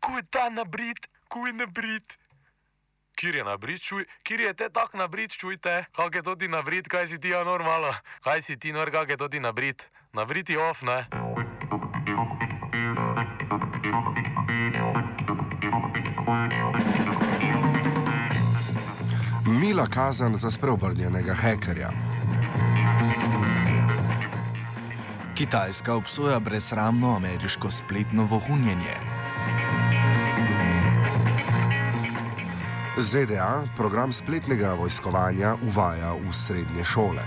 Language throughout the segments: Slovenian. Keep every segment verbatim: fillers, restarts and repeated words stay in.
kuj ta nabrit, kuj nabrit. Kjer je nabrit, čuj, kjer je te tak nabrit, čujte, kak je to ti nabrit, kaj si ti ja normalo, kaj si ti nor, kak je to ti nabrit, nabrit je off, ne? Mila kazen za spreobrnjenega hekerja. Kitajska obsoja brezsramno ameriško spletno vohunjenje. Z D A program spletnega vojskovanja uvaja v srednje šole.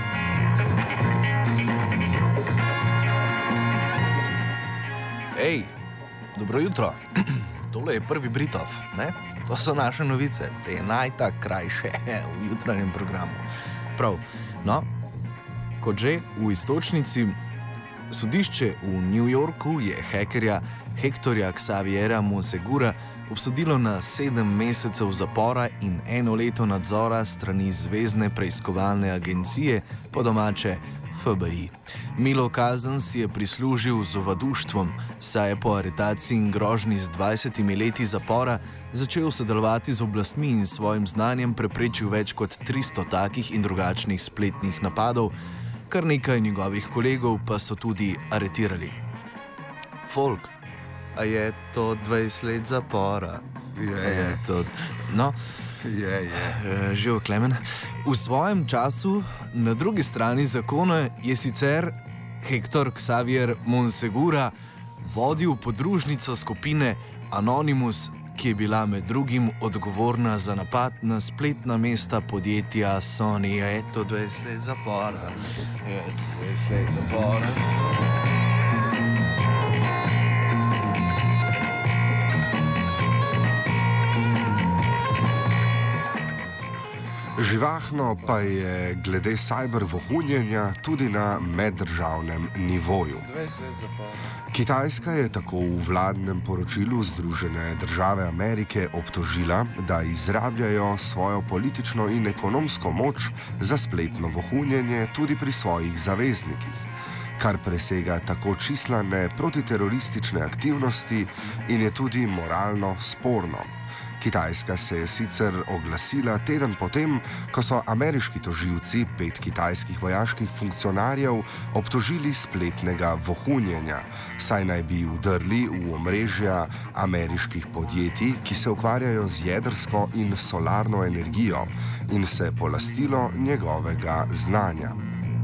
Ej, dobro jutro. Tole je prvi Britov, ne? To so naše novice, te najtak krajše v jutranjem programu. Prav, no, kot že v istočnici, sodišče v New Yorku je hekerja Hectorja Xaviera Monsegura obsodilo na sedem mesecev zapora in eno leto nadzora strani Zvezne preiskovalne agencije, po domače F B I. Milo kazen si je prislužil z ovaduštvom, saj je po aretaciji in grožnji z dvajsetimi leti zapora začel sodelovati z oblastmi in s svojim znanjem preprečil več kot tristo takih in drugačnih spletnih napadov, kar nekaj njegovih kolegov pa so tudi aretirali. Folk, a je to dvajset let zapora? Je, je. To, no, Je, je. Živ Klemen. V svojem času, na drugi strani zakona, je sicer Hector Xavier Monsegura vodil podružnico skupine Anonymous, ki je bila med drugim odgovorna za napad na spletna mesta podjetja Sony. Je to dvajset let zapora? Je to dvajset let zapora? Živahno pa je glede cyber vohunjenja tudi na meddržavnem nivoju. Kitajska je tako v vladnem poročilu Združene države Amerike obtožila, da izrabljajo svojo politično in ekonomsko moč za spletno vohunjenje tudi pri svojih zaveznikih, kar presega tako čislane protiteroristične aktivnosti in je tudi moralno sporno. Kitajska se je sicer oglasila teden potem, ko so ameriški tožilci pet kitajskih vojaških funkcionarjev obtožili spletnega vohunjenja, saj naj bi vdrli v omrežja ameriških podjetij, ki se ukvarjajo z jedrsko in solarno energijo in se polastilo njegovega znanja.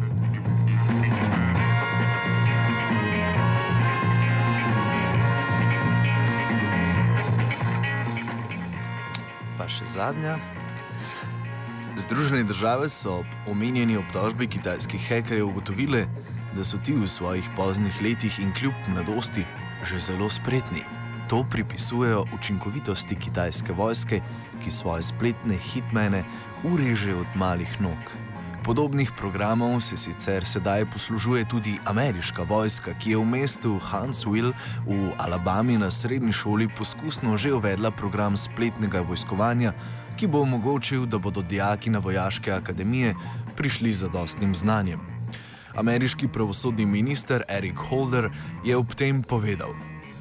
Še zadnja. Združene države so ob omenjeni obtožbi kitajskih hekerjev ugotovile, da so ti v svojih poznih letih in kljub mladosti že zelo spretni. To pripisujejo učinkovitosti kitajske vojske, ki svoje spletne hitmene ureže od malih nog. Podobnih programov se sicer sedaj poslužuje tudi ameriška vojska, ki je v mestu Huntsville v Alabami na srednji šoli poskusno že uvedla program spletnega vojskovanja, ki bo omogočil, da bodo dijaki na vojaške akademije prišli z zadostnim znanjem. Ameriški pravosodni minister Eric Holder je ob tem povedal: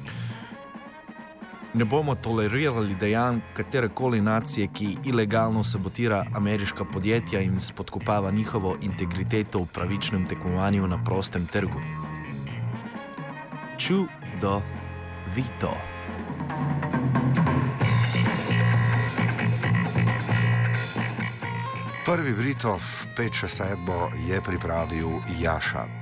Ne bomo tolerirali dejanj katerekoli nacije, ki ilegalno sabotira ameriška podjetja in spodkopava njihovo integriteto v pravičnem tekmovanju na prostem trgu. Čudovito. Prvi Britov, pet še sedmo, je pripravil Jaša.